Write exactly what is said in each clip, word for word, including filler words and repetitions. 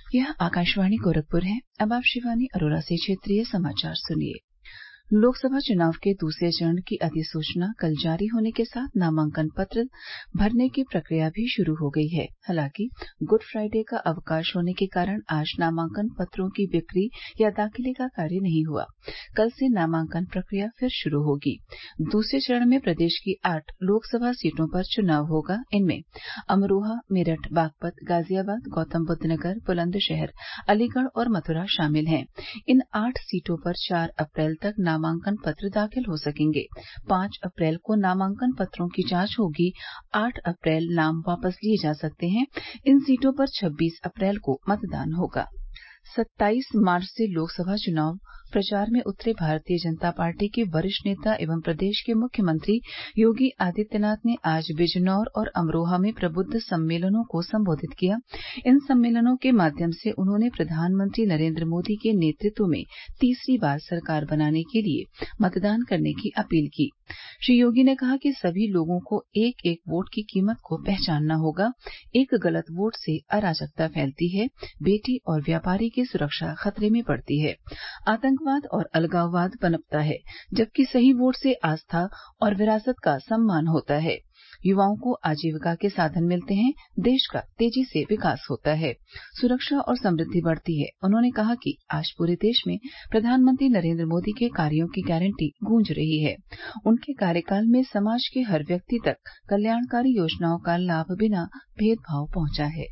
यह आकाशवाणी गोरखपुर है। अब आप शिवानी अरोरा से क्षेत्रीय समाचार सुनिए। लोकसभा चुनाव के दूसरे चरण की अधिसूचना कल जारी होने के साथ नामांकन पत्र भरने की प्रक्रिया भी शुरू हो गई है। हालांकि गुड फ्राइडे का अवकाश होने के कारण आज नामांकन पत्रों की बिक्री या दाखिले का कार्य नहीं हुआ। कल से नामांकन प्रक्रिया फिर शुरू होगी। दूसरे चरण में प्रदेश की आठ लोकसभा सीटों पर चुनाव होगा। इनमें अमरोहा, मेरठ, बागपत, गाजियाबाद, गौतमबुद्धनगर, बुलंदशहर, अलीगढ़ और मथुरा शामिल हैं। इन आठ सीटों पर चार अप्रैल तक नामांकन पत्र दाखिल हो सकेंगे। पांच अप्रैल को नामांकन पत्रों की जांच होगी। आठ अप्रैल नाम वापस लिए जा सकते हैं। इन सीटों पर छब्बीस अप्रैल को मतदान होगा। सत्ताईस मार्च से लोकसभा चुनाव प्रचार में उतरे भारतीय जनता पार्टी के वरिष्ठ नेता एवं प्रदेश के मुख्यमंत्री योगी आदित्यनाथ ने आज बिजनौर और अमरोहा में प्रबुद्ध सम्मेलनों को संबोधित किया। इन सम्मेलनों के माध्यम से उन्होंने प्रधानमंत्री नरेंद्र मोदी के नेतृत्व में तीसरी बार सरकार बनाने के लिए मतदान करने की अपील की। श्री योगी ने कहा कि सभी लोगों को एक एक वोट की कीमत को पहचानना होगा। एक गलत वोट से अराजकता फैलती है, बेटी और व्यापारी की सुरक्षा खतरे में पड़ती है, आतंकवाद और अलगाववाद पनपता है, जबकि सही वोट से आस्था और विरासत का सम्मान होता है। युवाओं को आजीविका के साधन मिलते हैं, देश का तेजी से विकास होता है, सुरक्षा और समृद्धि बढ़ती है। उन्होंने कहा कि आज पूरे देश में प्रधानमंत्री नरेंद्र मोदी के कार्यों की गारंटी गूंज रही है। उनके कार्यकाल में समाज के हर व्यक्ति तक कल्याणकारी योजनाओं का लाभ बिना भेदभाव पहुंचा है।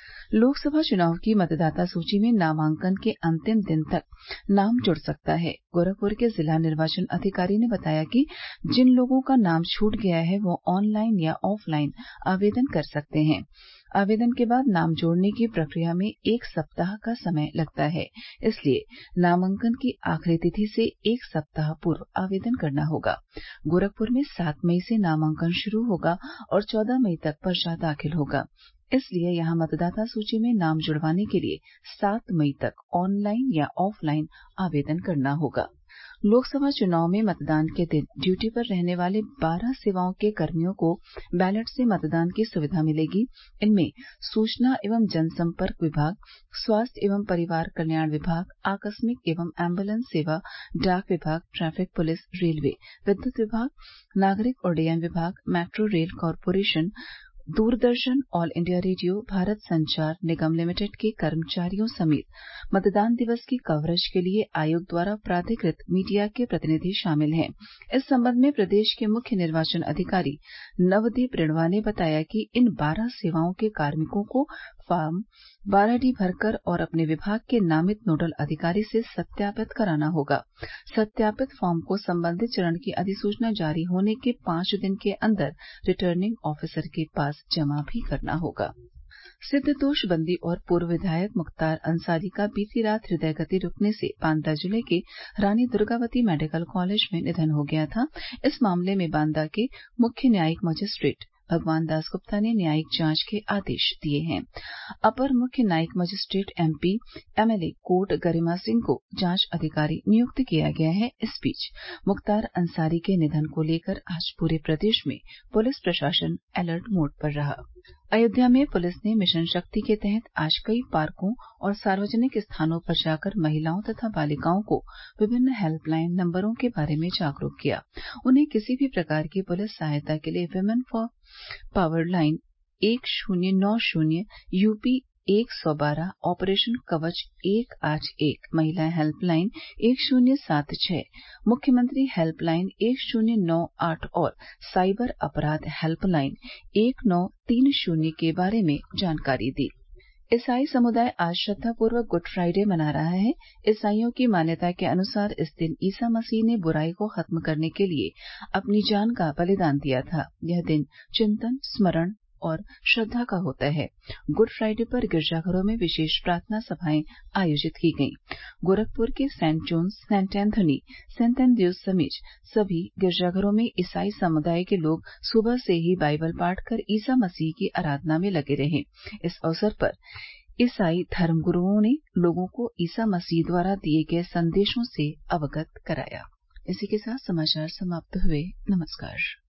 लोकसभा चुनाव की मतदाता सूची में नामांकन के अंतिम दिन तक नाम जुड़ सकता है। गोरखपुर के जिला निर्वाचन अधिकारी ने बताया कि जिन लोगों का नाम छूट गया है वो ऑनलाइन या ऑफलाइन आवेदन कर सकते हैं। आवेदन के बाद नाम जोड़ने की प्रक्रिया में एक सप्ताह का समय लगता है, इसलिए नामांकन की आखिरी तिथि से एक सप्ताह पूर्व आवेदन करना होगा। गोरखपुर में सात मई से नामांकन शुरू होगा और चौदह मई तक पर्चा दाखिल होगा। इसलिए यहां मतदाता सूची में नाम जुड़वाने के लिए सात मई तक ऑनलाइन या ऑफलाइन आवेदन करना होगा। लोकसभा चुनाव में मतदान के दिन ड्यूटी पर रहने वाले बारह सेवाओं के कर्मियों को बैलेट से मतदान की सुविधा मिलेगी। इनमें सूचना एवं जनसंपर्क विभाग, स्वास्थ्य एवं परिवार कल्याण विभाग, आकस्मिक एवं एम्बुलेंस सेवा, डाक विभाग, ट्रैफिक पुलिस, रेलवे, विद्युत विभाग, नागरिक उड्डयन विभाग, metro rail corporation, Doordarshan, all India radio, Bharat Sanchar Nigam limited के कर्मचारियों समेत मतदान दिवस की कवरेज के लिए आयोग द्वारा प्राधिकृत मीडिया के प्रतिनिधि शामिल हैं। इस संबंध में प्रदेश के मुख्य निर्वाचन अधिकारी नवदीप रिणवा ने बताया कि इन बारह सेवाओं के कार्मिकों को फॉर्म बारह डी भरकर और अपने विभाग के नामित नोडल अधिकारी से सत्यापित कराना होगा। सत्यापित फॉर्म को संबंधित चरण की अधिसूचना जारी होने के पांच दिन के अंदर रिटर्निंग ऑफिसर के पास जमा भी करना होगा। सिद्धतोष बंदी और पूर्व विधायक मुख्तार अंसारी का बीती रात हृदय गति रुकने से बांदा जिले के रानी दुर्गावती मेडिकल कॉलेज में निधन हो गया था। इस मामले में बांदा के मुख्य न्यायिक मजिस्ट्रेट भगवान दास गुप्ता ने न्यायिक जांच के आदेश दिए हैं। अपर मुख्य न्यायिक magistrate MP MLA court Garima Singh को जांच अधिकारी नियुक्त किया गया है। इस बीच मुख्तार अंसारी के निधन को लेकर आज पूरे प्रदेश में पुलिस प्रशासन अलर्ट मोड पर रहा। अयोध्या में पुलिस ने मिशन शक्ति के तहत आज कई पार्कों और सार्वजनिक स्थानों पर जाकर महिलाओं तथा बालिकाओं को विभिन्न हेल्पलाइन नंबरों के बारे में जागरूक किया। उन्हें किसी भी प्रकार की पुलिस सहायता के लिए विमेन फॉर पावर लाइन एक शून्य नौ शून्य यूपी एक सौ बारह, ऑपरेशन कवच एक आठ एक, महिला हेल्पलाइन एक शून्य सात छह, मुख्यमंत्री हेल्पलाइन एक शून्य नौ आठ और साइबर अपराध हेल्पलाइन एक नौ तीन शून्य के बारे में जानकारी दी। ईसाई समुदाय आज श्रद्धापूर्वक गुड फ्राइडे मना रहा है। ईसाइयों की मान्यता के अनुसार इस दिन ईसा मसीह ने बुराई को खत्म करने के लिए अपनी जान का बलिदान दिया था। यह दिन चिंतन, स्मरण और श्रद्धा का होता है। गुड फ्राइडे पर गिरजाघरों में विशेष प्रार्थना सभाएं आयोजित की गईं। गोरखपुर के Saint Johns, Saint Anthony, Saint Andrews समेत सभी गिरजाघरों में ईसाई समुदाय के लोग सुबह से ही बाइबल पाठ कर ईसा मसीह की आराधना में लगे रहे। इस अवसर पर ईसाई धर्मगुरुओं ने लोगों को ईसा मसीह द्वारा दिए गए संदेशों से अवगत कराया। इसी के साथ समाचार समाप्त हुए। नमस्कार।